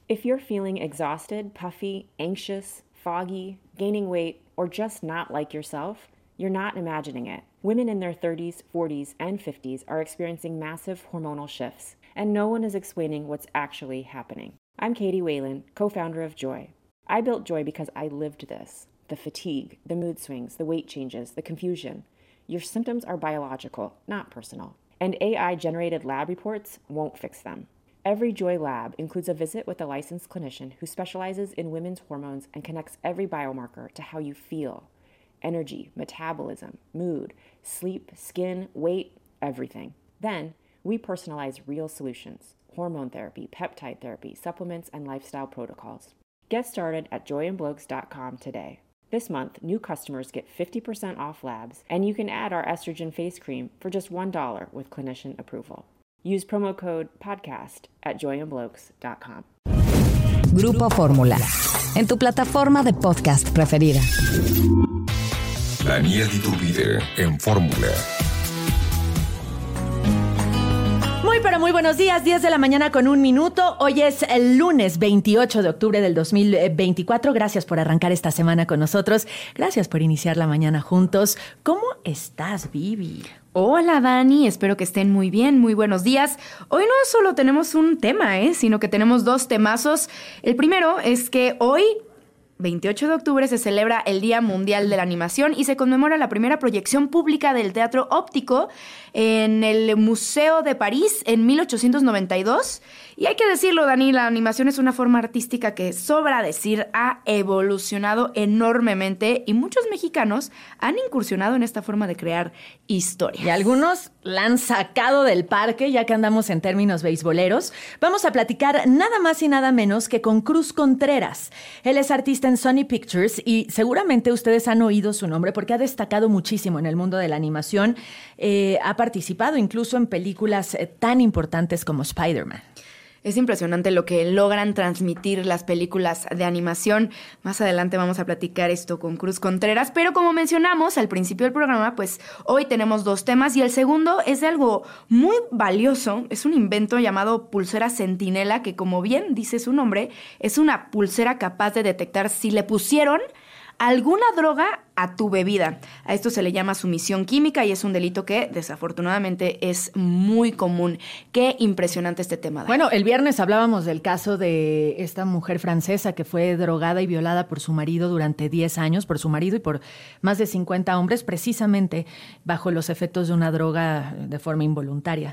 If you're feeling exhausted, puffy, anxious, foggy, gaining weight, or just not like yourself, you're not imagining it. Women in their 30s, 40s, and 50s are experiencing massive hormonal shifts, and no one is explaining what's actually happening. I'm Katie Whalen, co-founder of Joy. I built Joy because I lived this. The fatigue, the mood swings, the weight changes, the confusion. Your symptoms are biological, not personal. And AI-generated lab reports won't fix them. Every Joy lab includes a visit with a licensed clinician who specializes in women's hormones and connects every biomarker to how you feel. Energy, metabolism, mood, sleep, skin, weight, everything. Then, we personalize real solutions: hormone therapy, peptide therapy, supplements, and lifestyle protocols. Get started at joyandblokes.com today. This month, new customers get 50% off labs, and you can add our estrogen face cream for just $1 with clinician approval. Use promo code podcast at joyandblokes.com. Grupo Fórmula, en tu plataforma de podcast preferida. Daniel Iturbide en Fórmula. Muy buenos días, 10 de la mañana con 1 minuto. Hoy es el lunes 28 de octubre del 2024. Gracias por arrancar esta semana con nosotros. Gracias por iniciar la mañana juntos. ¿Cómo estás, Vivi? Hola, Dani. Espero que estén muy bien. Muy buenos días. Hoy no solo tenemos un tema, sino que tenemos 2 temazos. El primero es que hoy, 28 de octubre, se celebra el Día Mundial de la Animación y se conmemora la primera proyección pública del teatro óptico en el Museo de París en 1892. Y hay que decirlo, Dani, la animación es una forma artística que, sobra decir, ha evolucionado enormemente y muchos mexicanos han incursionado en esta forma de crear historias. Y algunos la han sacado del parque, ya que andamos en términos beisboleros. Vamos a platicar nada más y nada menos que con Cruz Contreras. Él es artista en Sony Pictures y seguramente ustedes han oído su nombre porque ha destacado muchísimo en el mundo de la animación. Ha participado incluso en películas tan importantes como Spider-Man. Es impresionante lo que logran transmitir las películas de animación. Más adelante vamos a platicar esto con Cruz Contreras, pero como mencionamos al principio del programa, pues hoy tenemos 2 temas y el segundo es de algo muy valioso. Es un invento llamado pulsera centinela que, como bien dice su nombre, es una pulsera capaz de detectar si le pusieron alguna droga a tu bebida. A esto se le llama sumisión química y es un delito que desafortunadamente es muy común. Qué impresionante este tema, Dani. Bueno, el viernes hablábamos del caso de esta mujer francesa que fue drogada y violada por su marido durante 10 años, por su marido y por más de 50 hombres, precisamente bajo los efectos de una droga de forma involuntaria.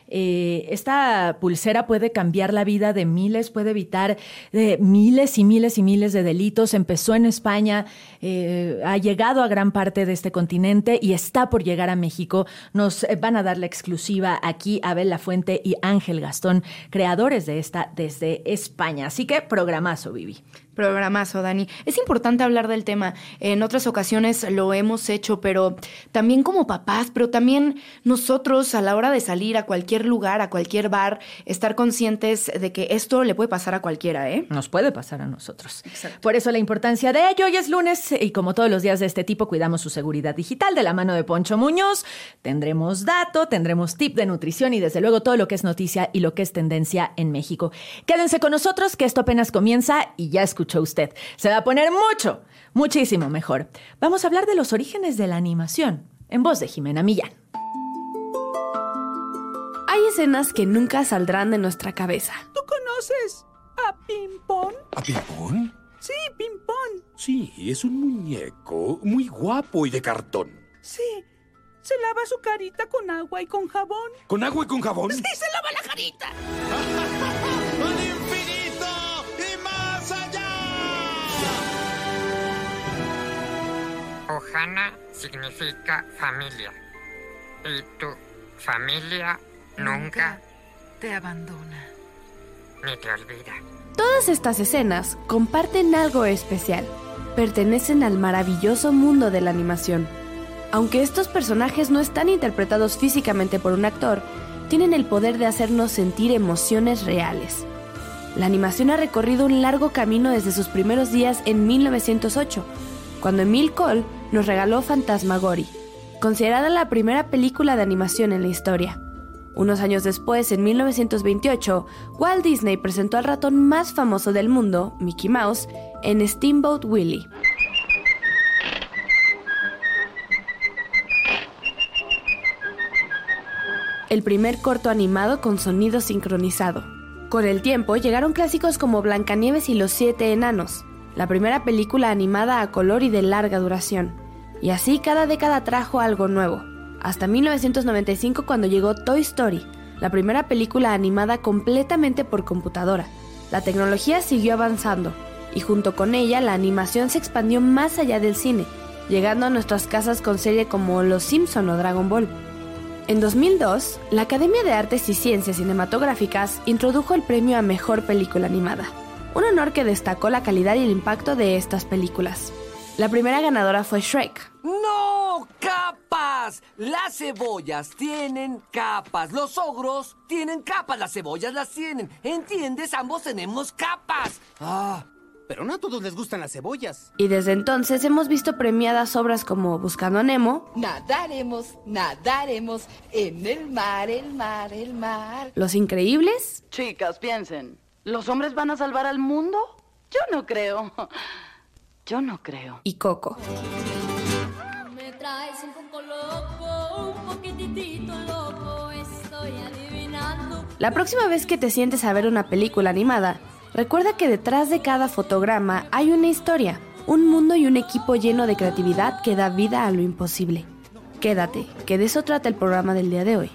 Esta pulsera puede cambiar la vida de miles, puede evitar miles y miles y miles de delitos. Empezó en España, ha llegado a gran parte de este continente y está por llegar a México. Nos van a dar la exclusiva aquí Abel Lafuente y Ángel Gastón, creadores de esta desde España. Así que programazo, Vivi. Programazo, Dani. Es importante hablar del tema. En otras ocasiones lo hemos hecho, pero también como papás, pero también nosotros a la hora de salir a cualquier lugar, a cualquier bar, estar conscientes de que esto le puede pasar a cualquiera, Nos puede pasar a nosotros. Exacto. Por eso la importancia de ello. Hoy es lunes y como todos los días de este tipo, cuidamos su seguridad digital de la mano de Poncho Muñoz. Tendremos dato, tendremos tip de nutrición y desde luego todo lo que es noticia y lo que es tendencia en México. Quédense con nosotros que esto apenas comienza y ya escuchó usted. Se va a poner muchísimo mejor. Vamos a hablar de los orígenes de la animación en voz de Jimena Millán. Hay escenas que nunca saldrán de nuestra cabeza. ¿Tú conoces a Pimpón? ¿A Pimpón? Sí, Pimpón. Sí, es un muñeco muy guapo y de cartón. Sí, se lava su carita con agua y con jabón. ¿Con agua y con jabón? Sí, se lava la carita. ¡Al infinito y más allá! Ohana significa familia. Y tu familia nunca te abandona ni te olvida. Todas estas escenas comparten algo especial. Pertenecen al maravilloso mundo de la animación. Aunque estos personajes no están interpretados físicamente por un actor, tienen el poder de hacernos sentir emociones reales. La animación ha recorrido un largo camino desde sus primeros días en 1908, cuando Emile Cole nos regaló Fantasmagorie, considerada la primera película de animación en la historia. Unos años después, en 1928, Walt Disney presentó al ratón más famoso del mundo, Mickey Mouse, en Steamboat Willie. El primer corto animado con sonido sincronizado. Con el tiempo llegaron clásicos como Blancanieves y los 7 enanos, la primera película animada a color y de larga duración. Y así cada década trajo algo nuevo, hasta 1995 cuando llegó Toy Story, la primera película animada completamente por computadora. La tecnología siguió avanzando, y junto con ella la animación se expandió más allá del cine, llegando a nuestras casas con series como Los Simpson o Dragon Ball. En 2002, la Academia de Artes y Ciencias Cinematográficas introdujo el premio a Mejor Película Animada, un honor que destacó la calidad y el impacto de estas películas. La primera ganadora fue Shrek. ¡No! ¡Capas! Las cebollas tienen capas. Los ogros tienen capas. Las cebollas las tienen. ¿Entiendes? Ambos tenemos capas. Pero no a todos les gustan las cebollas. Y desde entonces hemos visto premiadas obras como Buscando a Nemo. Nadaremos, nadaremos en el mar, el mar, el mar. Los Increíbles. Chicas, piensen. ¿Los hombres van a salvar al mundo? Yo no creo. Yo no creo. Y Coco. Me traes un poco loco, un poquitito loco, estoy adivinando. La próxima vez que te sientes a ver una película animada, recuerda que detrás de cada fotograma hay una historia, un mundo y un equipo lleno de creatividad que da vida a lo imposible. Quédate, que de eso trata el programa del día de hoy.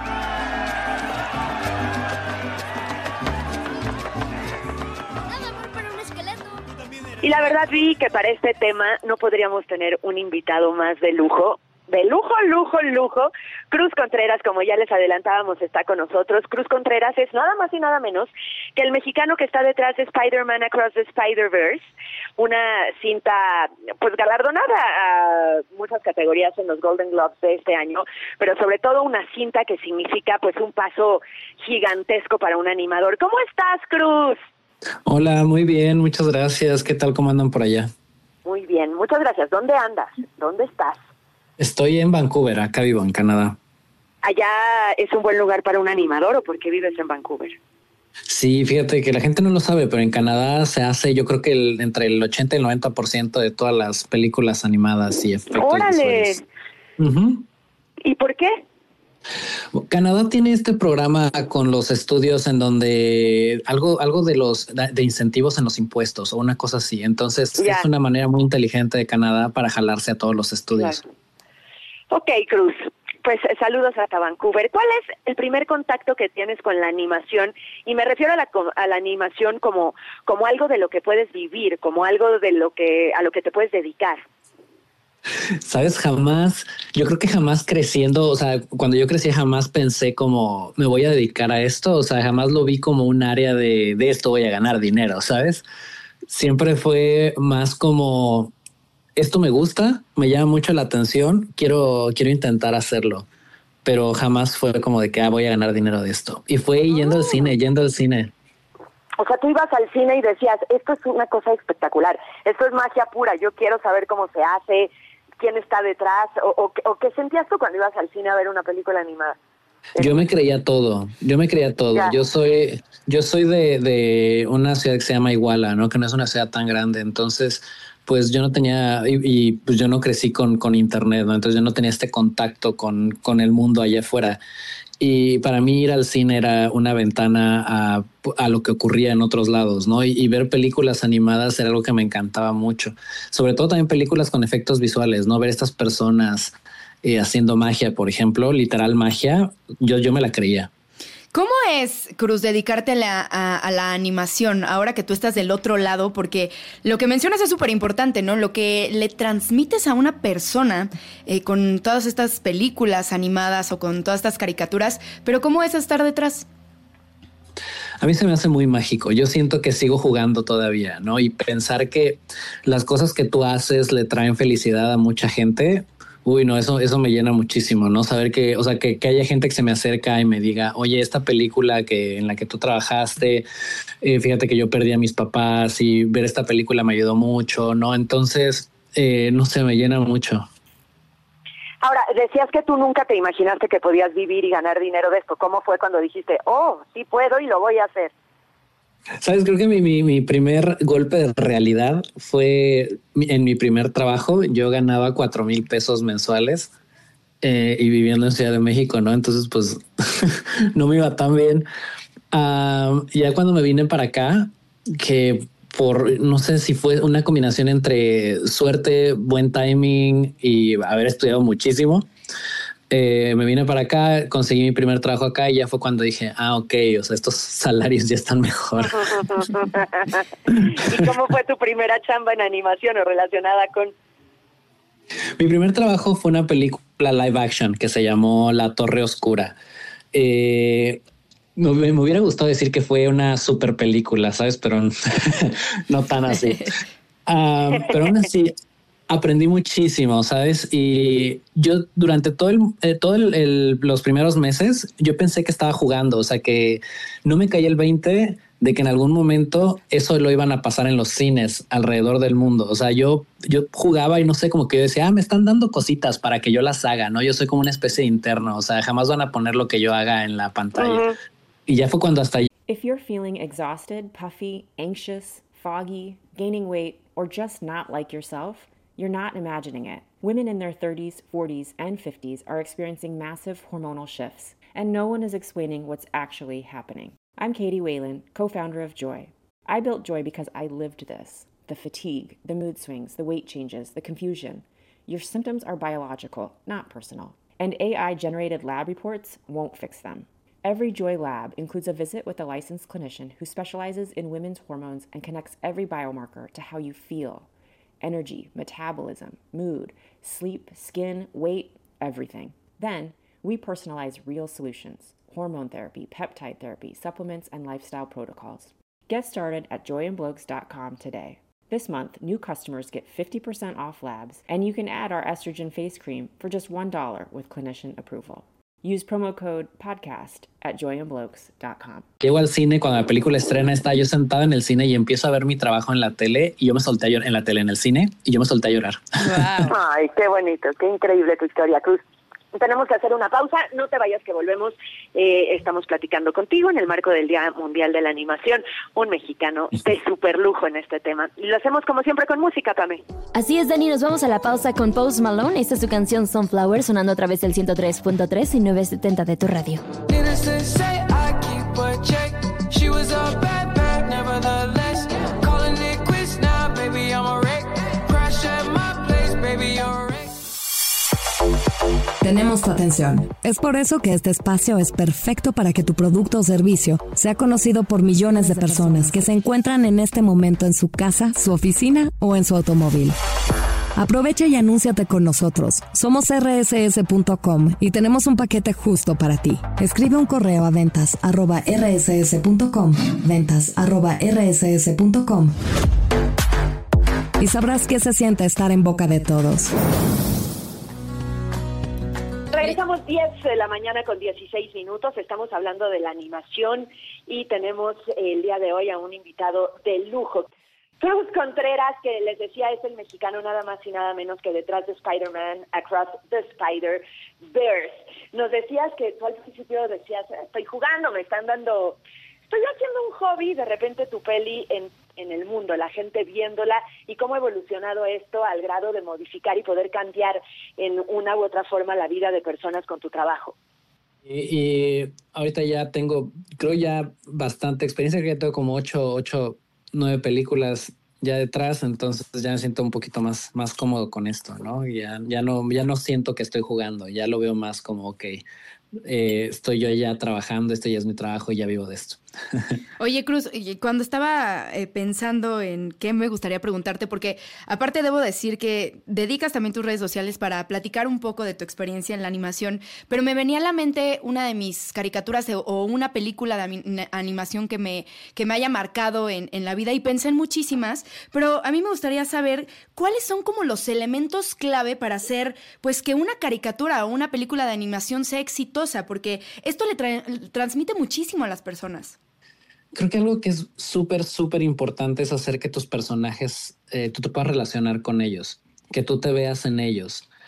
Y la verdad vi que para este tema no podríamos tener un invitado más de lujo. De lujo, lujo, lujo. Cruz Contreras, como ya les adelantábamos, está con nosotros. Cruz Contreras es nada más y nada menos que el mexicano que está detrás de Spider-Man Across the Spider-Verse, una cinta pues galardonada a muchas categorías en los Golden Globes de este año, pero sobre todo una cinta que significa pues un paso gigantesco para un animador. ¿Cómo estás, Cruz? Hola, muy bien, muchas gracias. ¿Qué tal? ¿Cómo andan por allá? Muy bien, muchas gracias. ¿Dónde andas? ¿Dónde estás? Estoy en Vancouver, acá vivo, en Canadá. ¿Allá es un buen lugar para un animador o por qué vives en Vancouver? Sí, fíjate que la gente no lo sabe, pero en Canadá se hace, yo creo que entre el 80 y el 90% de todas las películas animadas y efectos visuales. ¡Órale! ¿Y por qué? Canadá tiene este programa con los estudios en donde algo de incentivos en los impuestos o una cosa así. Entonces es una manera muy inteligente de Canadá para jalarse a todos los estudios. Claro. Ok, Cruz, pues saludos hasta Vancouver. ¿Cuál es el primer contacto que tienes con la animación? Y me refiero a la animación como algo de lo que puedes vivir, como algo de a lo que te puedes dedicar. Sabes, yo creo que jamás creciendo, o sea, cuando yo crecí jamás pensé como me voy a dedicar a esto, o sea, jamás lo vi como un área de esto voy a ganar dinero, ¿sabes? Siempre fue más como esto me gusta, me llama mucho la atención, quiero intentar hacerlo, pero jamás fue como de que voy a ganar dinero de esto. Y fue yendo al cine. O sea, tú ibas al cine y decías, esto es una cosa espectacular, esto es magia pura, yo quiero saber cómo se hace, quién está detrás, o qué sentías tú cuando ibas al cine a ver una película animada. Yo me creía todo. Ya. Yo soy de una ciudad que se llama Iguala, ¿no? Que no es una ciudad tan grande. Entonces, pues yo no tenía, y pues yo no crecí con internet, ¿no? Entonces yo no tenía este contacto con el mundo allá afuera. Y para mí ir al cine era una ventana a lo que ocurría en otros lados, ¿no? Y ver películas animadas era algo que me encantaba mucho. Sobre todo también películas con efectos visuales, ¿no? Ver estas personas haciendo magia, por ejemplo, literal magia, yo me la creía. ¿Cómo es, Cruz, dedicarte a la animación ahora que tú estás del otro lado? Porque lo que mencionas es súper importante, ¿no? Lo que le transmites a una persona con todas estas películas animadas o con todas estas caricaturas, pero ¿cómo es estar detrás? A mí se me hace muy mágico. Yo siento que sigo jugando todavía, ¿no? Y pensar que las cosas que tú haces le traen felicidad a mucha gente. Uy, no, eso me llena muchísimo, ¿no? Saber que haya gente que se me acerca y me diga, oye, esta película en la que tú trabajaste, fíjate que yo perdí a mis papás y ver esta película me ayudó mucho, ¿no? Entonces, no sé, me llena mucho. Ahora, decías que tú nunca te imaginaste que podías vivir y ganar dinero de esto. ¿Cómo fue cuando dijiste, sí puedo y lo voy a hacer? Sabes, creo que mi primer golpe de realidad fue en mi primer trabajo. Yo ganaba 4,000 pesos mensuales y viviendo en Ciudad de México, ¿no? Entonces, pues no me iba tan bien. Ya cuando me vine para acá, que no sé si fue una combinación entre suerte, buen timing y haber estudiado muchísimo. Me vine para acá, conseguí mi primer trabajo acá y ya fue cuando dije, ok, o sea, estos salarios ya están mejor. ¿Y cómo fue tu primera chamba en animación o relacionada con? Mi primer trabajo fue una película live action que se llamó La Torre Oscura. Me hubiera gustado decir que fue una super película, ¿sabes? Pero no tan así. Pero aún así aprendí muchísimo, ¿sabes? Y yo durante los primeros meses yo pensé que estaba jugando, o sea que no me caía el 20 de que en algún momento eso lo iban a pasar en los cines alrededor del mundo. O sea, yo jugaba y no sé, como que yo decía, me están dando cositas para que yo las haga, ¿no? Yo soy como una especie de interno, o sea, jamás van a poner lo que yo haga en la pantalla. Y ya fue cuando hasta... If you're feeling exhausted, puffy, anxious, foggy, gaining weight, or just not like yourself, you're not imagining it. Women in their 30s, 40s, and 50s are experiencing massive hormonal shifts, and no one is explaining what's actually happening. I'm Katie Whalen, co-founder of Joy. I built Joy because I lived this. The fatigue, the mood swings, the weight changes, the confusion. Your symptoms are biological, not personal. And AI-generated lab reports won't fix them. Every Joy lab includes a visit with a licensed clinician who specializes in women's hormones and connects every biomarker to how you feel. Energy, metabolism, mood, sleep, skin, weight, everything. Then, we personalize real solutions. Hormone therapy, peptide therapy, supplements, and lifestyle protocols. Get started at joyandblokes.com today. This month, new customers get 50% off labs, and you can add our estrogen face cream for just $1 with clinician approval. Use promo code podcast at joyandblokes.com. Llego al cine cuando la película estrena, está yo sentado en el cine y empiezo a ver mi trabajo en la tele y yo me solté a llorar en la tele, en el cine, y yo me solté a llorar. Wow. Ay, qué bonito, qué increíble tu historia, Cruz. Tenemos que hacer una pausa, no te vayas que volvemos. Estamos platicando contigo en el marco del Día Mundial de la Animación, un mexicano de super lujo en este tema. Y lo hacemos como siempre con música, Pame. Así es, Dani, nos vamos a la pausa con Post Malone. Esta es su canción Sunflower, sonando a través del 103.3 y 970 de tu radio. Tenemos tu atención. Es por eso que este espacio es perfecto para que tu producto o servicio sea conocido por millones de personas que se encuentran en este momento en su casa, su oficina o en su automóvil. Aprovecha y anúnciate con nosotros. Somos rss.com y tenemos un paquete justo para ti. Escribe un correo a ventas@rss.com, ventas@rss.com, y sabrás qué se siente estar en boca de todos. Regresamos 10 de la mañana con 16 minutos. Estamos hablando de la animación y tenemos el día de hoy a un invitado de lujo. Cruz Contreras, que les decía, es el mexicano nada más y nada menos que detrás de Spider-Man, Across the Spider-Verse. Nos decías que tú al principio decías, estoy jugando, estoy haciendo un hobby, de repente tu peli en el mundo, la gente viéndola, y cómo ha evolucionado esto al grado de modificar y poder cambiar en una u otra forma la vida de personas con tu trabajo. Y ahorita ya tengo, creo ya bastante experiencia, que ya tengo como 9 películas ya detrás, entonces ya me siento un poquito más cómodo con esto, ¿no? Ya no siento que estoy jugando, ya lo veo más como, ok, estoy yo ya trabajando, este ya es mi trabajo y ya vivo de esto. Oye, Cruz, cuando estaba pensando en qué me gustaría preguntarte, porque aparte debo decir que dedicas también tus redes sociales para platicar un poco de tu experiencia en la animación, pero me venía a la mente una de mis caricaturas o una película de animación que me haya marcado en la vida, y pensé en muchísimas, pero a mí me gustaría saber cuáles son como los elementos clave para hacer pues que una caricatura o una película de animación sea exitosa, porque esto le transmite muchísimo a las personas. Creo que algo que es súper, súper importante es hacer que tus personajes, tú te puedas relacionar con ellos, que tú te veas en ellos.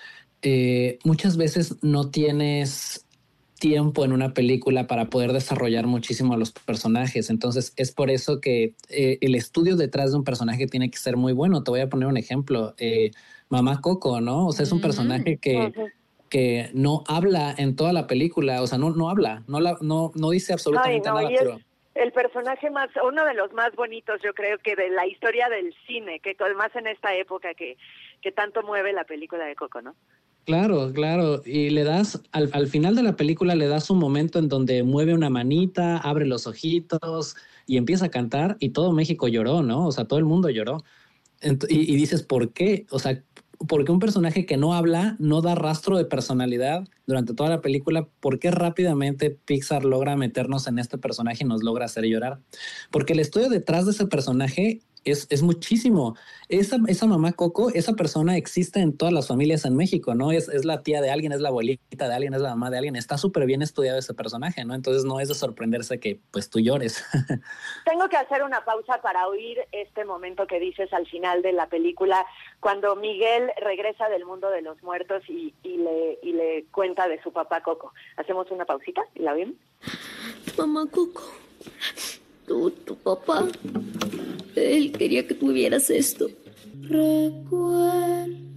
muchas veces no tienes tiempo en una película para poder desarrollar muchísimo a los personajes. Entonces es por eso que el estudio detrás de un personaje tiene que ser muy bueno. Te voy a poner un ejemplo. Mamá Coco, ¿no? O sea, es un personaje que no habla en toda la película. O sea, no habla, no dice absolutamente nada. Pero el personaje uno de los más bonitos, yo creo, que de la historia del cine, que además en esta época que tanto mueve la película de Coco, ¿no? Claro. Y le das, al final de la película le das un momento en donde mueve una manita, abre los ojitos y empieza a cantar y todo México lloró, ¿no? O sea, todo el mundo lloró. Y dices, ¿por qué? O sea, ¿por qué un personaje que no habla, no da rastro de personalidad durante toda la película? ¿Por qué rápidamente Pixar logra meternos en este personaje y nos logra hacer llorar? Porque el estudio detrás de ese personaje es muchísimo. Esa mamá Coco, esa persona existe en todas las familias en México, ¿no? Es la tía de alguien, es la abuelita de alguien, es la mamá de alguien. Está súper bien estudiado ese personaje, ¿no? Entonces no es de sorprenderse que pues tú llores. Tengo que hacer una pausa para oír este momento que dices al final de la película, cuando Miguel regresa del mundo de los muertos y le cuenta de su papá Coco. ¿Hacemos una pausita y la vemos? Mamá Coco, tu papá, él quería que tuvieras esto. Recuérdame,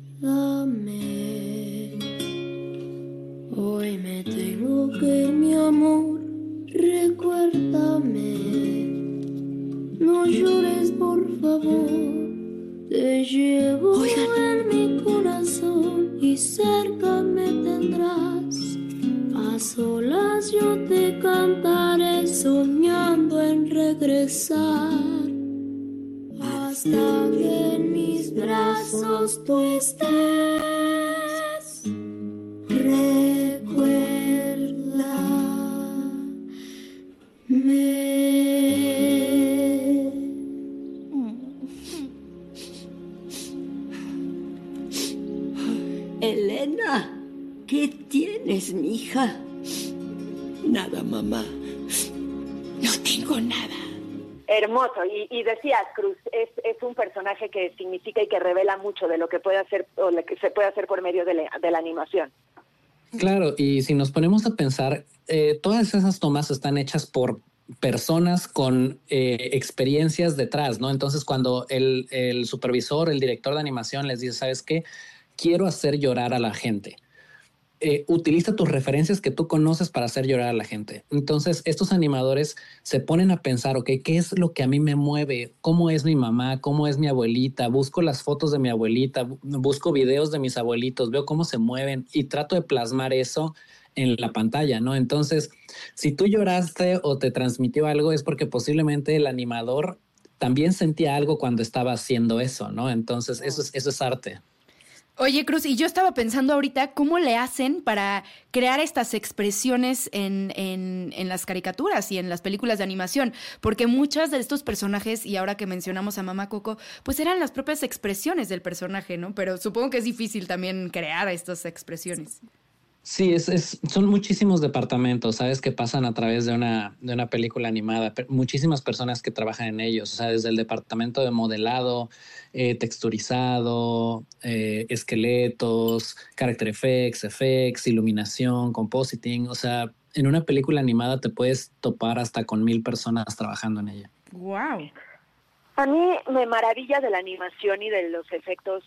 hoy me tengo que ir, mi amor. Recuérdame, no llores por favor. Te llevo en mi corazón y cerca me tendrás. A solas yo te cantaré soñando en regresar. Hasta que en mis brazos tú estés. Elena, ¿qué tienes, mija? Nada, mamá. No tengo nada. Hermoso, y decías, Cruz, es un personaje que significa y que revela mucho de lo que puede hacer o lo que se puede hacer por medio de la animación. Claro, y si nos ponemos a pensar, todas esas tomas están hechas por personas con experiencias detrás, ¿no? Entonces, cuando el supervisor, el director de animación les dice, ¿sabes qué? Quiero hacer llorar a la gente. Utiliza tus referencias que tú conoces para hacer llorar a la gente. Entonces, estos animadores se ponen a pensar, ok, ¿qué es lo que a mí me mueve? ¿Cómo es mi mamá? ¿Cómo es mi abuelita? Busco las fotos de mi abuelita, busco videos de mis abuelitos, veo cómo se mueven y trato de plasmar eso en la pantalla, ¿no? Entonces, si tú lloraste o te transmitió algo, es porque posiblemente el animador también sentía algo cuando estaba haciendo eso, ¿no? Entonces, eso es arte. Oye, Cruz, y yo estaba pensando ahorita cómo le hacen para crear estas expresiones en las caricaturas y en las películas de animación, porque muchas de estos personajes, y ahora que mencionamos a Mamá Coco, pues eran las propias expresiones del personaje, ¿no? Pero supongo que es difícil también crear estas expresiones. Sí, son muchísimos departamentos, ¿sabes? Que pasan a través de una película animada. Muchísimas personas que trabajan en ellos, o sea, desde el departamento de modelado, texturizado, esqueletos, character effects, iluminación, compositing. O sea, en una película animada te puedes topar hasta con 1,000 personas trabajando en ella. ¡Wow! A mí me maravilla de la animación y de los efectos,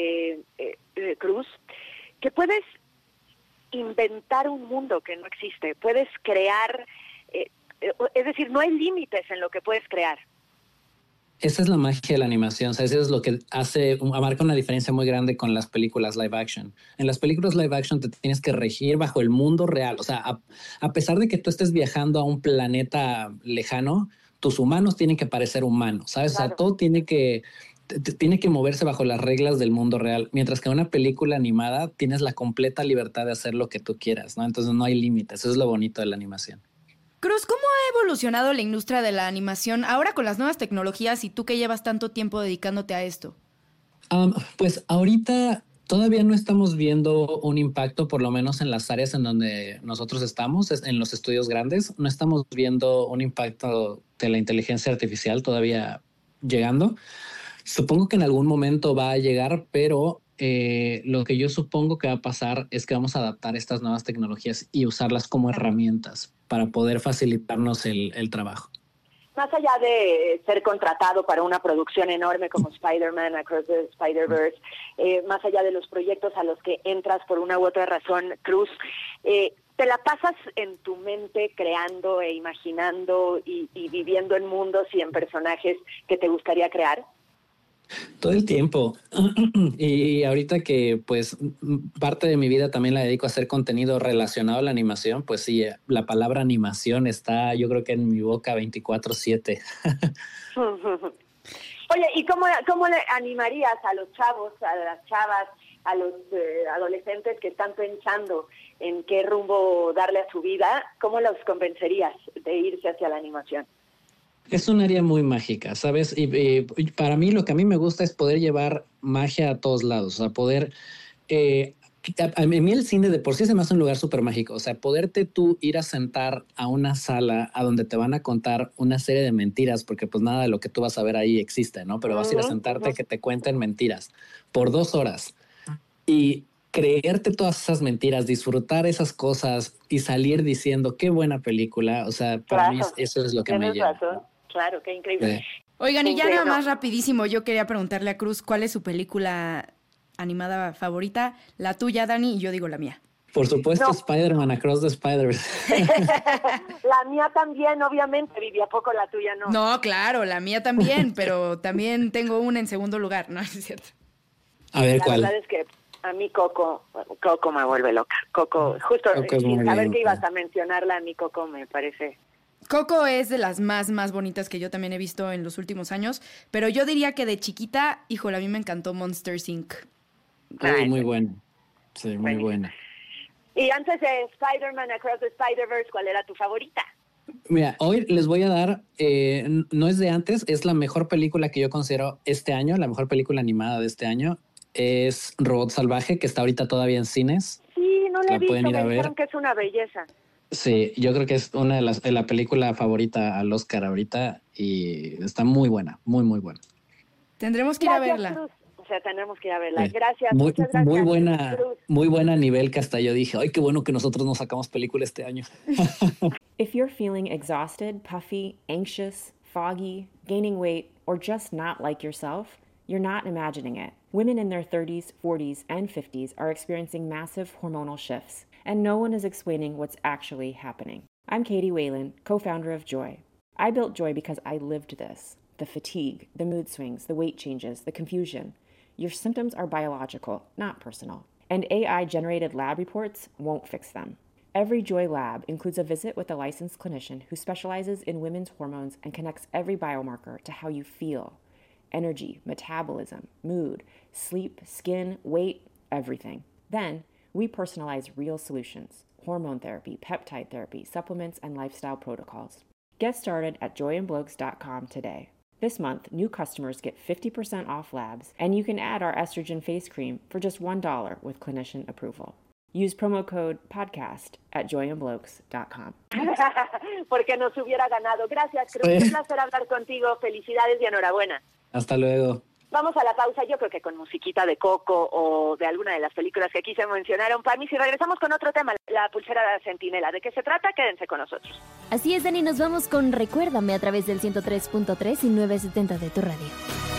Cruz, que puedes inventar un mundo que no existe, puedes crear, es decir, no hay límites en lo que puedes crear. Esa es la magia de la animación, ¿sabes? Eso es lo que marca una diferencia muy grande con las películas live action. En las películas live action te tienes que regir bajo el mundo real, o sea, a pesar de que tú estés viajando a un planeta lejano, tus humanos tienen que parecer humanos, ¿sabes? Claro. O sea, todo tiene que moverse bajo las reglas del mundo real, mientras que en una película animada tienes la completa libertad de hacer lo que tú quieras, ¿no? Entonces no hay límites, eso es lo bonito de la animación. Cruz, ¿cómo ha evolucionado la industria de la animación ahora con las nuevas tecnologías y tú que llevas tanto tiempo dedicándote a esto? Pues ahorita todavía no estamos viendo un impacto, por lo menos en las áreas en donde nosotros estamos, en los estudios grandes, no estamos viendo un impacto de la inteligencia artificial todavía llegando. Supongo que en algún momento va a llegar, pero lo que yo supongo que va a pasar es que vamos a adaptar estas nuevas tecnologías y usarlas como herramientas para poder facilitarnos el trabajo. Más allá de ser contratado para una producción enorme como Spider-Man Across the Spider-Verse, más allá de los proyectos a los que entras por una u otra razón, Cruz, ¿te la pasas en tu mente creando e imaginando y viviendo en mundos y en personajes que te gustaría crear? Todo el tiempo. Y ahorita que pues parte de mi vida también la dedico a hacer contenido relacionado a la animación, pues sí, la palabra animación está yo creo que en mi boca 24/7. Oye, ¿y cómo le animarías a los chavos, a las chavas, a los adolescentes que están pensando en qué rumbo darle a su vida? ¿Cómo los convencerías de irse hacia la animación? Es un área muy mágica, ¿sabes? Y para mí lo que a mí me gusta es poder llevar magia a todos lados, o sea, poder... a mí el cine de por sí se me hace un lugar súper mágico, o sea, poderte tú ir a sentar a una sala a donde te van a contar una serie de mentiras, porque pues nada de lo que tú vas a ver ahí existe, ¿no? Pero vas a ir a sentarte a que te cuenten mentiras por 2 horas y creerte todas esas mentiras, disfrutar esas cosas y salir diciendo qué buena película, o sea, para mí eso es lo que me lleva. Claro, qué increíble. Oigan, y ya nada más rapidísimo, yo quería preguntarle a Cruz, ¿cuál es su película animada favorita? La tuya, Dani, y yo digo la mía. Por supuesto, no. Spider-Man Across the Spider-Verse. La mía también, obviamente, Vivi, ¿a poco la tuya no? No, claro, la mía también, pero también tengo una en segundo lugar, ¿no? Es cierto. A ver, ¿cuál? La verdad es que a mí Coco me vuelve loca. Coco, justo Coco sin saber que ibas a mencionarla, a mí Coco me parece... Coco es de las más bonitas que yo también he visto en los últimos años, pero yo diría que de chiquita, híjole, a mí me encantó Monsters, Inc. Muy buena. Sí, muy buena. Y antes de Spider-Man Across the Spider-Verse, ¿cuál era tu favorita? Mira, hoy les voy a dar, no es de antes, es la mejor película que yo considero este año, la mejor película animada de este año, es Robot Salvaje, que está ahorita todavía en cines. Sí, no la he visto, me dijeron que es una belleza. Sí, yo creo que es una de la película favorita al Oscar ahorita y está muy buena, muy buena. Tendremos que ir a verla. Cruz. O sea, tendremos que ir a verla. Gracias, muchas gracias. Muy buena a nivel que hasta yo dije, ay, qué bueno que nosotros nos sacamos película este año. If you're feeling exhausted, puffy, anxious, foggy, gaining weight, or just not like yourself, you're not imagining it. Women in their 30s, 40s, and 50s are experiencing massive hormonal shifts, and no one is explaining what's actually happening. I'm Katie Whalen, co-founder of Joy. I built Joy because I lived this. The fatigue, the mood swings, the weight changes, the confusion. Your symptoms are biological, not personal. And AI-generated lab reports won't fix them. Every Joy lab includes a visit with a licensed clinician who specializes in women's hormones and connects every biomarker to how you feel. Energy, metabolism, mood, sleep, skin, weight, everything. Then, we personalize real solutions, hormone therapy, peptide therapy, supplements, and lifestyle protocols. Get started at joyandblokes.com today. This month, new customers get 50% off labs, and you can add our estrogen face cream for just $1 with clinician approval. Use promo code podcast at joyandblokes.com. Porque nos hubiera ganado. Gracias, Cruz. Es un placer hablar contigo. Felicidades y enhorabuena. Hasta luego. Vamos a la pausa, yo creo que con musiquita de Coco o de alguna de las películas que aquí se mencionaron. Pami, si regresamos con otro tema, la pulsera de la Centinela. ¿De qué se trata? Quédense con nosotros. Así es, Dani, nos vamos con Recuérdame a través del 103.3 y 970 de tu radio.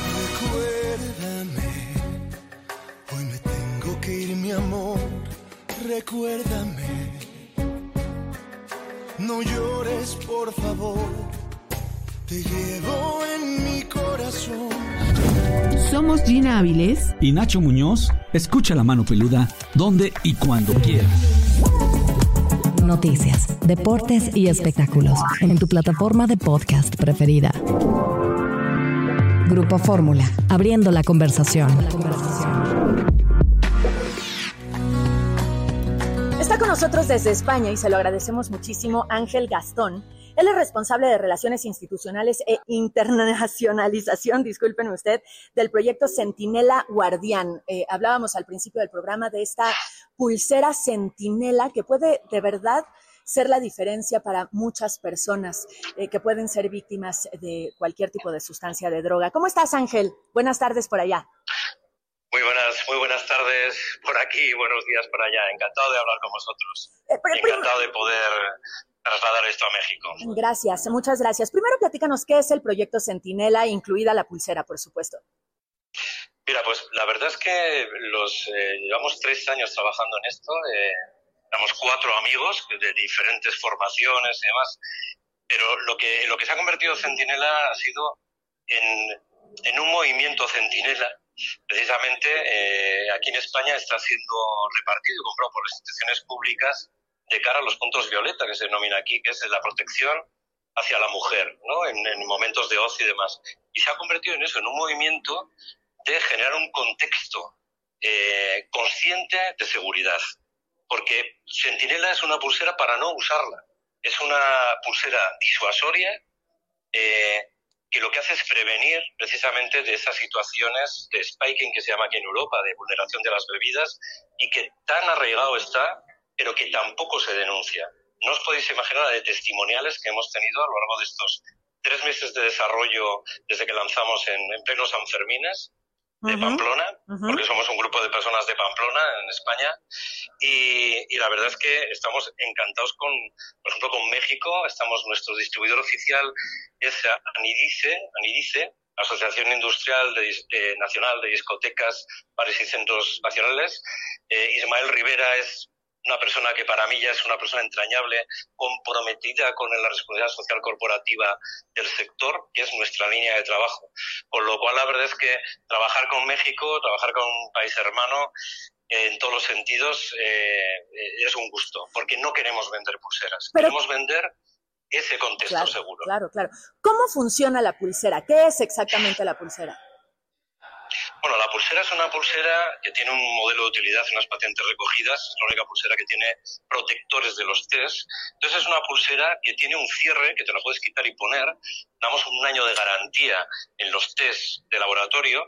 Recuérdame, hoy me tengo que ir, mi amor. Recuérdame, no llores, por favor. Te llevo en mi corazón. Somos Gina Áviles y Nacho Muñoz. Escucha La Mano Peluda donde y cuando quieras. Noticias, deportes y espectáculos en tu plataforma de podcast preferida. Grupo Fórmula, abriendo la conversación. Está con nosotros desde España y se lo agradecemos muchísimo Ángel Gastón. Él es responsable de Relaciones Institucionales e Internacionalización, discúlpenme usted, del proyecto Centinela Guardián. Hablábamos al principio del programa de esta pulsera Centinela que puede de verdad ser la diferencia para muchas personas que pueden ser víctimas de cualquier tipo de sustancia de droga. ¿Cómo estás, Ángel? Buenas tardes por allá. Muy buenas tardes por aquí, buenos días por allá. Encantado de hablar con vosotros. Encantado de poder trasladar esto a México. Gracias, muchas gracias. Primero platícanos qué es el proyecto Centinela, incluida la pulsera, por supuesto. Mira, pues la verdad es que llevamos 3 años trabajando en esto. Éramos 4 amigos de diferentes formaciones y demás. Pero lo que se ha convertido Centinela ha sido en un movimiento Centinela. Precisamente aquí en España está siendo repartido y comprado por las instituciones públicas de cara a los puntos violeta, que se denomina aquí, que es la protección hacia la mujer, ¿no? En momentos de ocio y demás. Y se ha convertido en eso, en un movimiento de generar un contexto consciente de seguridad. Porque Centinela es una pulsera para no usarla. Es una pulsera disuasoria que lo que hace es prevenir precisamente de esas situaciones de spiking que se llama aquí en Europa, de vulneración de las bebidas, y que tan arraigado está, pero que tampoco se denuncia. No os podéis imaginar la de testimoniales que hemos tenido a lo largo de estos 3 meses de desarrollo desde que lanzamos en pleno Sanfermines de Pamplona, porque somos un grupo de personas de Pamplona en España, y la verdad es que estamos encantados por ejemplo, con México. Nuestro distribuidor oficial es Anidice, Asociación Industrial Nacional de Discotecas, Bares y Centros Nacionales. Ismael Rivera es una persona que para mí ya es una persona entrañable, comprometida con la responsabilidad social corporativa del sector, que es nuestra línea de trabajo. Con lo cual, la verdad es que trabajar con México, trabajar con un país hermano, en todos los sentidos, es un gusto, porque no queremos vender pulseras, queremos vender ese contexto seguro. Claro. ¿Cómo funciona la pulsera? ¿Qué es exactamente la pulsera? Bueno, la pulsera es una pulsera que tiene un modelo de utilidad, unas patentes recogidas. Es la única pulsera que tiene protectores de los test. Entonces es una pulsera que tiene un cierre que te la puedes quitar y poner. Damos 1 año de garantía en los test de laboratorio.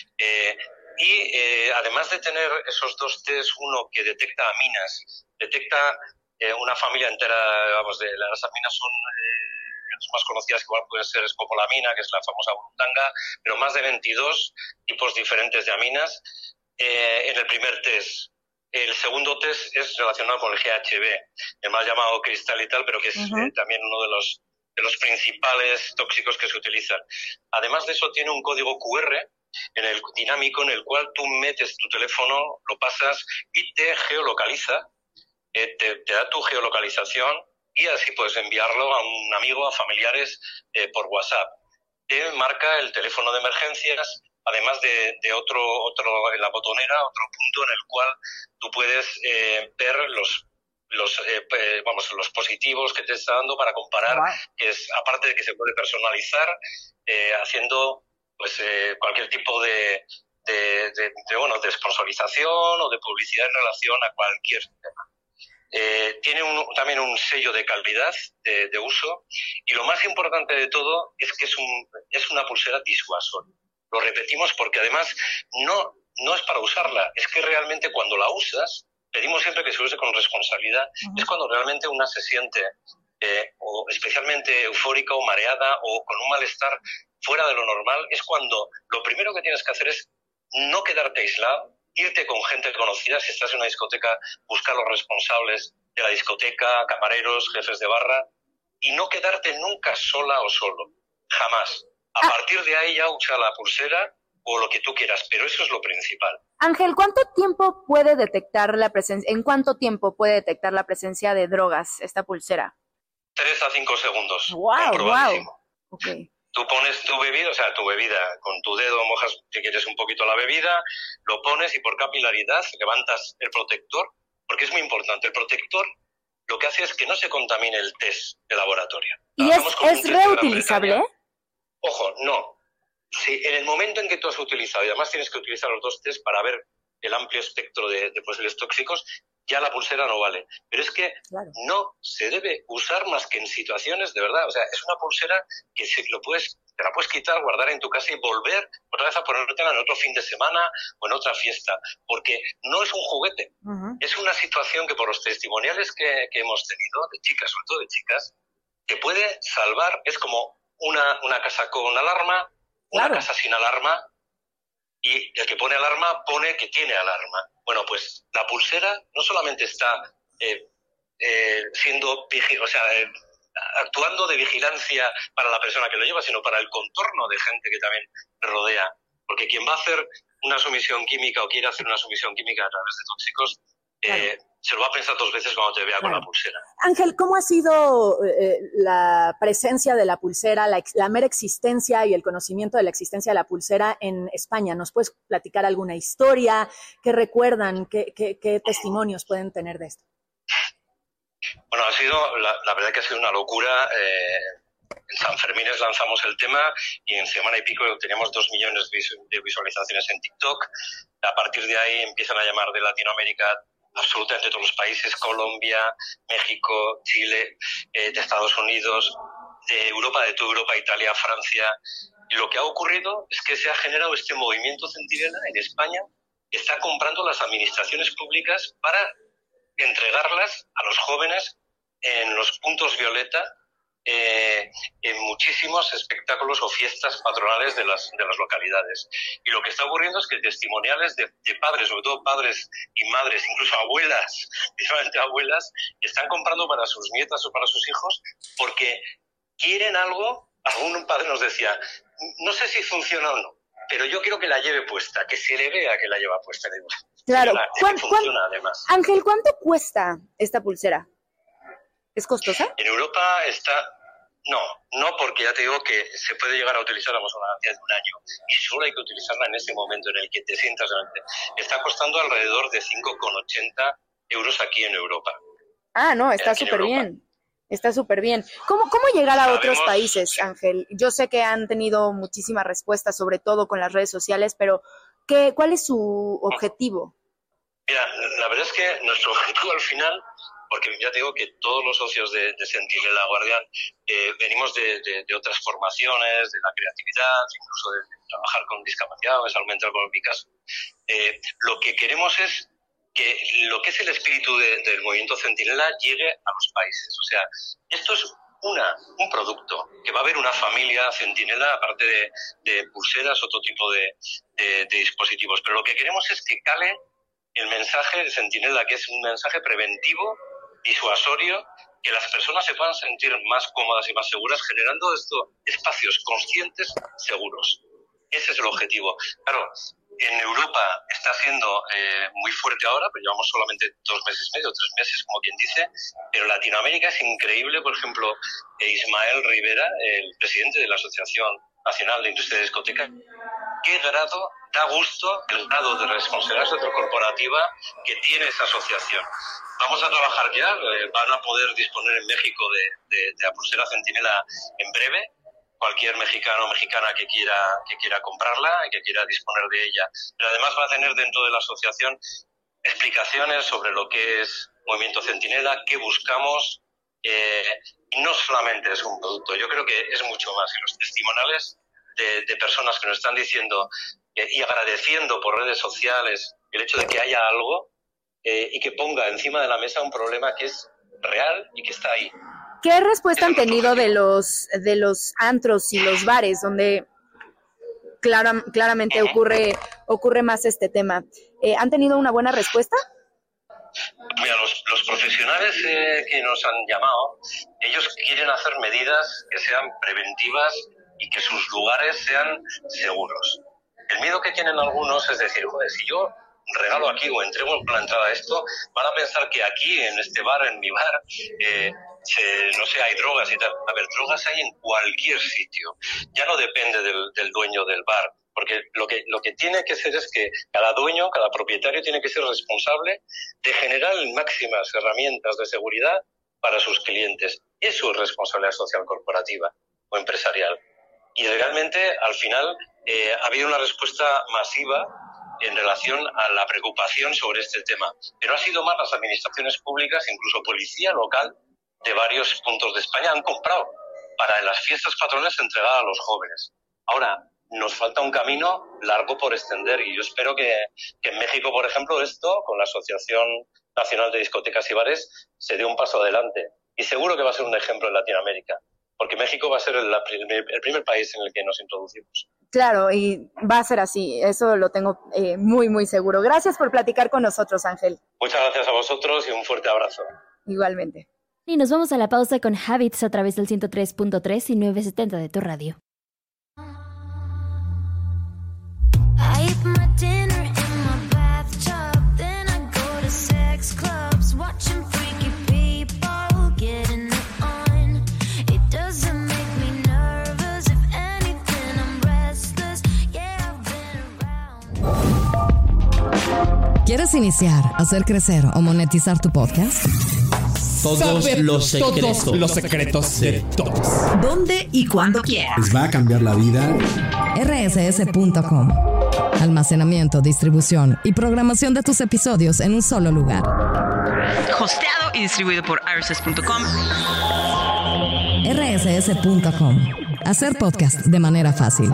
Además de tener esos 2 test, uno que detecta aminas, detecta una familia entera, de las aminas son... las más conocidas que igual pueden ser escopolamina, que es la famosa burundanga, pero más de 22 tipos diferentes de aminas en el primer test. El segundo test es relacionado con el GHB, el mal llamado cristalital, pero que es también uno de los principales tóxicos que se utilizan. Además de eso, tiene un código QR dinámico en el cual tú metes tu teléfono, lo pasas y te geolocaliza, te da tu geolocalización, y así puedes enviarlo a un amigo, a familiares, por WhatsApp. Te marca el teléfono de emergencias, además de otro en la botonera, otro punto en el cual tú puedes ver los positivos que te está dando para comparar, que es, aparte de que se puede personalizar, haciendo cualquier tipo de sponsorización o de publicidad en relación a cualquier tema. Tiene también un sello de calidad de uso, y lo más importante de todo es que es una pulsera disuasoria. Lo repetimos porque además no es para usarla, es que realmente cuando la usas, pedimos siempre que se use con responsabilidad, es cuando realmente una se siente o especialmente eufórica o mareada o con un malestar fuera de lo normal. Es cuando lo primero que tienes que hacer es no quedarte aislado, irte con gente conocida. Si estás en una discoteca, buscar los responsables de la discoteca, camareros, jefes de barra, y no quedarte nunca sola o solo, jamás. A partir de ahí ya usa la pulsera o lo que tú quieras, pero eso es lo principal. Ángel, ¿cuánto tiempo puede detectar la presencia, en cuánto tiempo puede detectar la presencia de drogas esta pulsera? 3 a 5 segundos. Wow. Okay. Tú pones tu bebida, con tu dedo mojas, si quieres, un poquito la bebida, lo pones y por capilaridad levantas el protector, porque es muy importante. El protector lo que hace es que no se contamine el test de laboratorio. ¿Y es reutilizable? Ojo, no. Si en el momento en que tú has utilizado, y además tienes que utilizar los 2 test para ver el amplio espectro de posibles tóxicos, ya la pulsera no vale. Pero es que no se debe usar más que en situaciones de verdad. O sea, es una pulsera que te la puedes quitar, guardar en tu casa y volver otra vez a ponértela en otro fin de semana o en otra fiesta. Porque no es un juguete. Es una situación que por los testimoniales que hemos tenido, de chicas, sobre todo de chicas, te puede salvar. Es como una casa con alarma, una casa sin alarma, y el que pone alarma pone que tiene alarma. Bueno, pues la pulsera no solamente está actuando de vigilancia para la persona que lo lleva, sino para el contorno de gente que también rodea. Porque quien va a hacer una sumisión química o quiere hacer una sumisión química a través de tóxicos, se lo va a pensar 2 veces cuando te vea con la pulsera. Ángel, ¿cómo ha sido la presencia de la pulsera, la mera existencia y el conocimiento de la existencia de la pulsera en España? ¿Nos puedes platicar alguna historia? ¿Qué recuerdan? ¿Qué testimonios pueden tener de esto? Bueno, la verdad que ha sido una locura. En San Fermines lanzamos el tema y en semana y pico teníamos 2 millones de visualizaciones en TikTok. A partir de ahí empiezan a llamar de Latinoamérica absolutamente todos los países: Colombia, México, Chile, de Estados Unidos, de Europa, de toda Europa, Italia, Francia. Y lo que ha ocurrido es que se ha generado este movimiento centinela en España, que está comprando las administraciones públicas para entregarlas a los jóvenes en los puntos violeta, en muchísimos espectáculos o fiestas patronales de las localidades. Y lo que está ocurriendo es que testimoniales de padres, sobre todo padres y madres, incluso abuelas, principalmente abuelas, están comprando para sus nietas o para sus hijos porque quieren algo. Algún padre nos decía, no sé si funciona o no, pero yo quiero que la lleve puesta, que se le vea que la lleva puesta. Claro. Funciona, además. Ángel, ¿cuánto cuesta esta pulsera? ¿Es costosa? En Europa está... No, porque ya te digo que se puede llegar a utilizar a una garantía de 1 año y solo hay que utilizarla en ese momento en el que te sientas delante. Está costando alrededor de 5,80 euros aquí en Europa. Ah, no, está súper bien. Está súper bien. ¿Cómo llegar a otros países, Ángel? Yo sé que han tenido muchísimas respuestas, sobre todo con las redes sociales, pero ¿cuál es su objetivo? Mira, la verdad es que nuestro objetivo al final, porque ya te digo que todos los socios de Centinela Guardián venimos de otras formaciones, de la creatividad, incluso de trabajar con discapacidades, aumentar con el Picasso. Lo que queremos es que lo que es el espíritu del movimiento Centinela llegue a los países. O sea, esto es un producto, que va a haber una familia Centinela, aparte de pulseras, otro tipo de dispositivos. Pero lo que queremos es que cale el mensaje de Centinela, que es un mensaje preventivo, disuasorio, que las personas se puedan sentir más cómodas y más seguras, generando espacios conscientes seguros. Ese es el objetivo. Claro, en Europa está siendo muy fuerte ahora, pero llevamos solamente 2 meses y medio, 3 meses, como quien dice, pero en Latinoamérica es increíble. Por ejemplo, Ismael Rivera, el presidente de la Asociación Nacional de Industria de Discoteca, qué grado, da gusto el grado de responsabilidad corporativa que tiene esa asociación. Vamos a trabajar ya, van a poder disponer en México de la pulsera Centinela en breve. Cualquier mexicano o mexicana que quiera comprarla y que quiera disponer de ella. Pero además va a tener dentro de la asociación explicaciones sobre lo que es Movimiento Centinela, qué buscamos. Y no solamente es un producto, yo creo que es mucho más. Y los testimoniales de personas que nos están diciendo y agradeciendo por redes sociales el hecho de que haya algo y que ponga encima de la mesa un problema que es real y que está ahí. ¿Qué respuesta han tenido de los antros y los bares, donde claramente ocurre más este tema? ¿Han tenido una buena respuesta? Mira, los profesionales que nos han llamado, ellos quieren hacer medidas que sean preventivas y que sus lugares sean seguros. El miedo que tienen algunos es decir, joder, si yo regalo aquí o entrego la entrada a esto, van a pensar que aquí, en este bar, en mi bar, no sé, hay drogas y tal. A ver, drogas hay en cualquier sitio. Ya no depende del dueño del bar, porque lo que tiene que ser es que cada dueño, cada propietario tiene que ser responsable de generar máximas herramientas de seguridad para sus clientes. Eso es responsabilidad social corporativa o empresarial. Y realmente, al final, ha habido una respuesta masiva en relación a la preocupación sobre este tema. Pero ha sido más las administraciones públicas, incluso policía local de varios puntos de España, han comprado para las fiestas patronales entregadas a los jóvenes. Ahora, nos falta un camino largo por extender y yo espero que en México, por ejemplo, esto, con la Asociación Nacional de Discotecas y Bares, se dé un paso adelante. Y seguro que va a ser un ejemplo en Latinoamérica, porque México va a ser el primer país en el que nos introducimos. Claro, y va a ser así, eso lo tengo muy, muy seguro. Gracias por platicar con nosotros, Ángel. Muchas gracias a vosotros y un fuerte abrazo. Igualmente. Y nos vamos a la pausa con Habits a través del 103.3 y 970 de tu radio. ¿Quieres iniciar, hacer crecer o monetizar tu podcast? Todos los secretos de todos. ¿Dónde y cuándo quieras? Les va a cambiar la vida. rss.com. Almacenamiento, distribución y programación de tus episodios en un solo lugar. Hosteado y distribuido por rss.com. rss.com. Hacer podcast de manera fácil.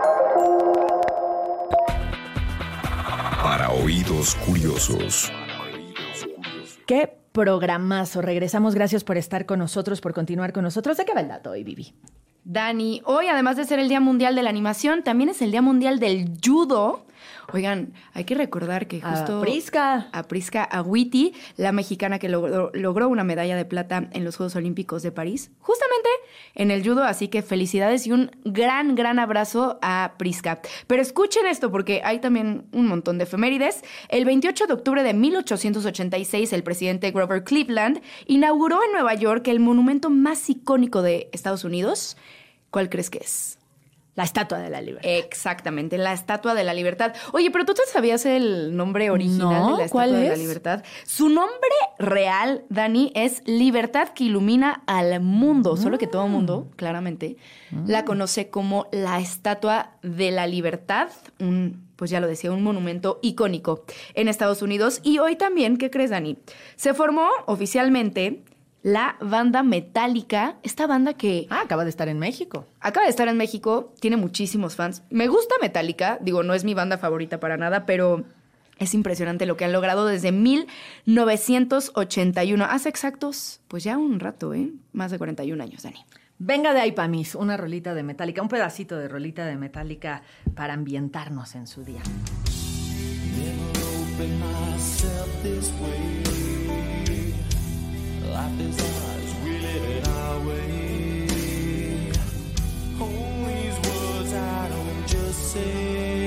Para oídos curiosos. ¿Qué programazo? Regresamos, gracias por estar con nosotros, por continuar con nosotros. ¿De qué va el dato hoy, Vivi? Dani, hoy además de ser el Día Mundial de la Animación, también es el Día Mundial del Judo. Oigan, hay que recordar que justo a Prisca Agüiti, la mexicana que logró una medalla de plata en los Juegos Olímpicos de París, justamente en el judo, así que felicidades y un gran, gran abrazo a Prisca. Pero escuchen esto porque hay también un montón de efemérides. El 28 de octubre de 1886, el presidente Grover Cleveland inauguró en Nueva York el monumento más icónico de Estados Unidos. ¿Cuál crees que es? La Estatua de la Libertad. Exactamente, la Estatua de la Libertad. Oye, pero ¿tú te sabías el nombre original de la Estatua de la Libertad? Su nombre real, Dani, es Libertad que ilumina al mundo. Solo que todo el mundo, claramente, la conoce como la Estatua de la Libertad. Pues ya lo decía, un monumento icónico en Estados Unidos. Y hoy también, ¿qué crees, Dani? Se formó oficialmente la banda Metallica, esta banda que... acaba de estar en México. Acaba de estar en México, tiene muchísimos fans. Me gusta Metallica, digo, no es mi banda favorita para nada, pero es impresionante lo que han logrado desde 1981. Hace exactos, pues ya un rato, más de 41 años, Dani. Venga de ahí, Pamis, una rolita de Metallica, un pedacito de rolita de Metallica para ambientarnos en su día. Life is ours, we live it our way. All these words I don't just say,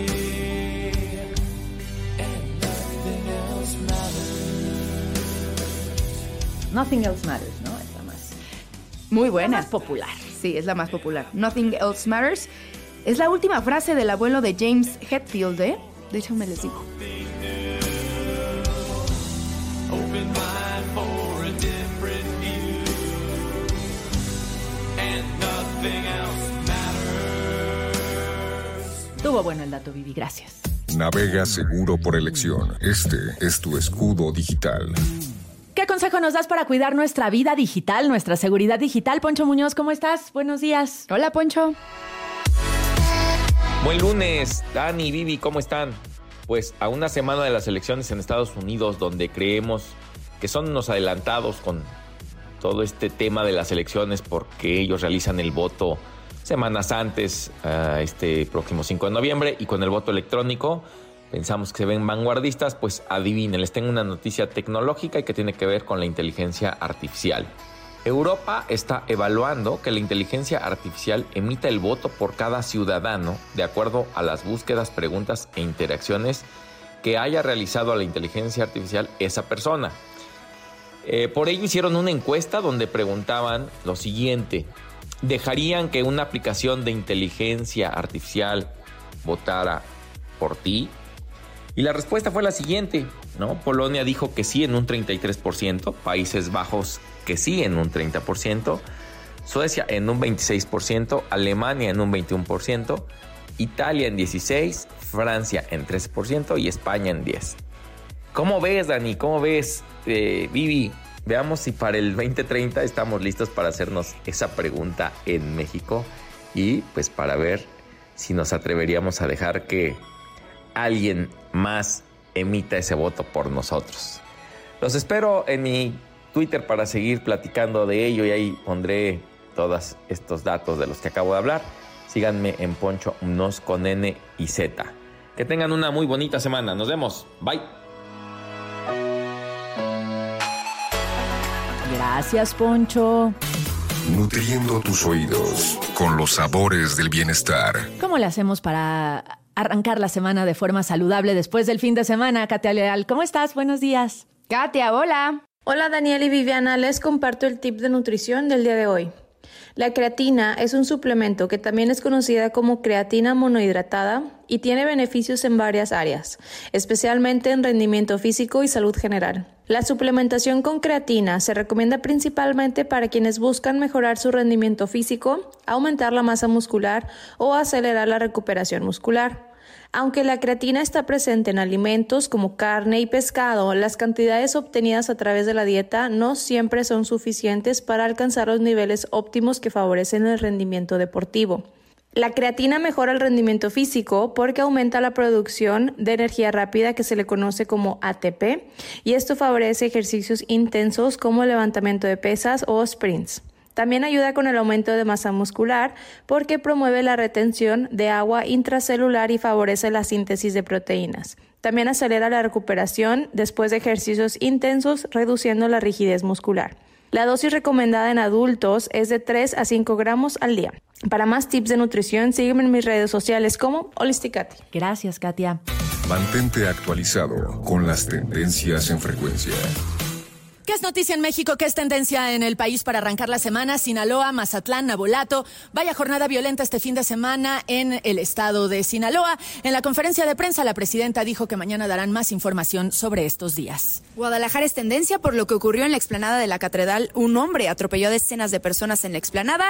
and nothing else matters. Nothing else matters, ¿no? Es la más... Muy buena. La más popular. Sí, es la más popular. Nothing else matters. Es la última frase del abuelo de James Hetfield, ¿eh? De hecho, me les digo. Open mind for a different view, and nothing else matters. Estuvo bueno el dato, Vivi, gracias. Navega seguro por elección. Este es tu escudo digital. ¿Qué consejo nos das para cuidar nuestra vida digital, nuestra seguridad digital? Poncho Muñoz, ¿cómo estás? Buenos días. Hola, Poncho. Buen lunes, Dani, Vivi, ¿cómo están? Pues a una semana de las elecciones en Estados Unidos, donde creemos que son unos adelantados con todo este tema de las elecciones porque ellos realizan el voto semanas antes, este próximo 5 de noviembre, y con el voto electrónico pensamos que se ven vanguardistas. Pues adivinen, les tengo una noticia tecnológica y que tiene que ver con la inteligencia artificial. Europa está evaluando que la inteligencia artificial emita el voto por cada ciudadano de acuerdo a las búsquedas, preguntas e interacciones que haya realizado a la inteligencia artificial esa persona. Por ello hicieron una encuesta donde preguntaban lo siguiente: ¿dejarían que una aplicación de inteligencia artificial votara por ti? Y la respuesta fue la siguiente, ¿no? Polonia dijo que sí en un 33%, Países Bajos que sí en un 30%, Suecia en un 26%, Alemania en un 21%, Italia en 16%, Francia en 13% y España en 10%. ¿Cómo ves, Dani? ¿Cómo ves, Vivi? Veamos si para el 2030 estamos listos para hacernos esa pregunta en México y pues para ver si nos atreveríamos a dejar que alguien más emita ese voto por nosotros. Los espero en mi Twitter para seguir platicando de ello y ahí pondré todos estos datos de los que acabo de hablar. Síganme en Poncho Munoz con N y Z. Que tengan una muy bonita semana. Nos vemos. Bye. Gracias, Poncho. Nutriendo tus oídos con los sabores del bienestar. ¿Cómo le hacemos para arrancar la semana de forma saludable después del fin de semana? Katia Leal, ¿cómo estás? Buenos días. Katia, hola. Hola Daniel y Viviana, les comparto el tip de nutrición del día de hoy. La creatina es un suplemento que también es conocida como creatina monohidratada y tiene beneficios en varias áreas, especialmente en rendimiento físico y salud general. La suplementación con creatina se recomienda principalmente para quienes buscan mejorar su rendimiento físico, aumentar la masa muscular o acelerar la recuperación muscular. Aunque la creatina está presente en alimentos como carne y pescado, las cantidades obtenidas a través de la dieta no siempre son suficientes para alcanzar los niveles óptimos que favorecen el rendimiento deportivo. La creatina mejora el rendimiento físico porque aumenta la producción de energía rápida que se le conoce como ATP, y esto favorece ejercicios intensos como el levantamiento de pesas o sprints. También ayuda con el aumento de masa muscular porque promueve la retención de agua intracelular y favorece la síntesis de proteínas. También acelera la recuperación después de ejercicios intensos, reduciendo la rigidez muscular. La dosis recomendada en adultos es de 3 a 5 gramos al día. Para más tips de nutrición, sígueme en mis redes sociales como Holistic Katy. Gracias, Katia. Mantente actualizado con las tendencias en frecuencia. ¿Qué es noticia en México? ¿Qué es tendencia en el país para arrancar la semana? Sinaloa, Mazatlán, Nabolato. Vaya jornada violenta este fin de semana en el estado de Sinaloa. En la conferencia de prensa, la presidenta dijo que mañana darán más información sobre estos días. Guadalajara es tendencia por lo que ocurrió en la explanada de la catedral. Un hombre atropelló a decenas de personas en la explanada.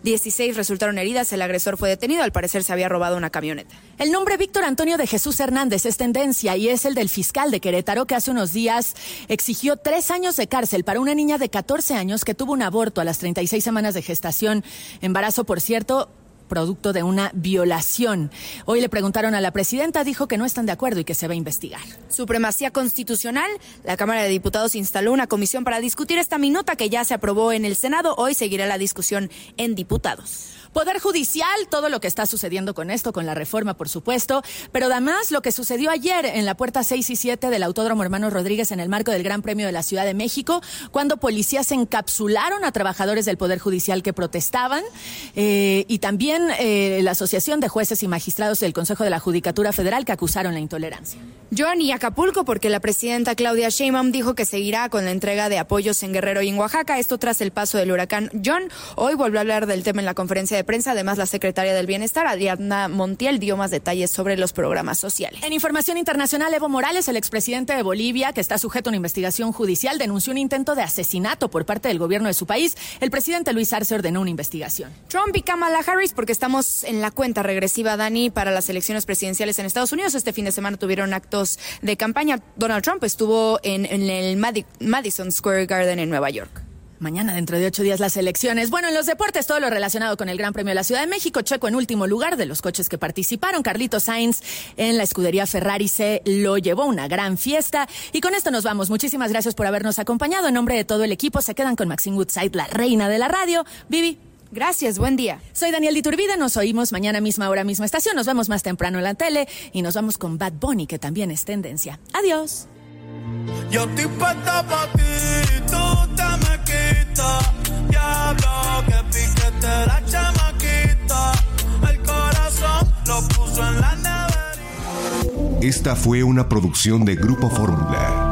16 resultaron heridas. El agresor fue detenido. Al parecer se había robado una camioneta. El nombre Víctor Antonio de Jesús Hernández es tendencia y es el del fiscal de Querétaro que hace unos días exigió 3 años de cárcel para una niña de 14 años que tuvo un aborto a las 36 semanas de gestación. Embarazo, por cierto, producto de una violación. Hoy le preguntaron a la presidenta, dijo que no están de acuerdo y que se va a investigar. Supremacía constitucional. La Cámara de Diputados instaló una comisión para discutir esta minuta que ya se aprobó en el Senado. Hoy seguirá la discusión en diputados. Poder Judicial, todo lo que está sucediendo con esto, con la reforma, por supuesto, pero además lo que sucedió ayer en la puerta 6 y 7 del Autódromo Hermanos Rodríguez en el marco del Gran Premio de la Ciudad de México, cuando policías encapsularon a trabajadores del Poder Judicial que protestaban, y también la Asociación de Jueces y Magistrados del Consejo de la Judicatura Federal que acusaron la intolerancia. John y Acapulco, porque la presidenta Claudia Sheinbaum dijo que seguirá con la entrega de apoyos en Guerrero y en Oaxaca, esto tras el paso del huracán John. Hoy volvió a hablar del tema en la conferencia de prensa. Además, la secretaria del Bienestar, Adriana Montiel, dio más detalles sobre los programas sociales. En información internacional, Evo Morales, el expresidente de Bolivia, que está sujeto a una investigación judicial, denunció un intento de asesinato por parte del gobierno de su país. El presidente Luis Arce ordenó una investigación. Trump y Kamala Harris, porque estamos en la cuenta regresiva, Dani, para las elecciones presidenciales en Estados Unidos. Este fin de semana tuvieron actos de campaña. Donald Trump estuvo en el Madison Square Garden en Nueva York. Mañana, dentro de 8 días, las elecciones. Bueno, en los deportes, todo lo relacionado con el Gran Premio de la Ciudad de México. Checo en último lugar de los coches que participaron. Carlitos Sainz en la escudería Ferrari se lo llevó, una gran fiesta. Y con esto nos vamos. Muchísimas gracias por habernos acompañado. En nombre de todo el equipo, se quedan con Maxine Woodside, la reina de la radio. Vivi. Gracias, buen día. Soy Daniel Iturbide, nos oímos mañana misma hora, misma estación. Nos vemos más temprano en la tele y nos vamos con Bad Bunny, que también es tendencia. Adiós. Yo estoy puesta pa' ti, tú te me quitas. Diablo, que piquete la chamaquita. El corazón lo puso en la nevera. Esta fue una producción de Grupo Fórmula.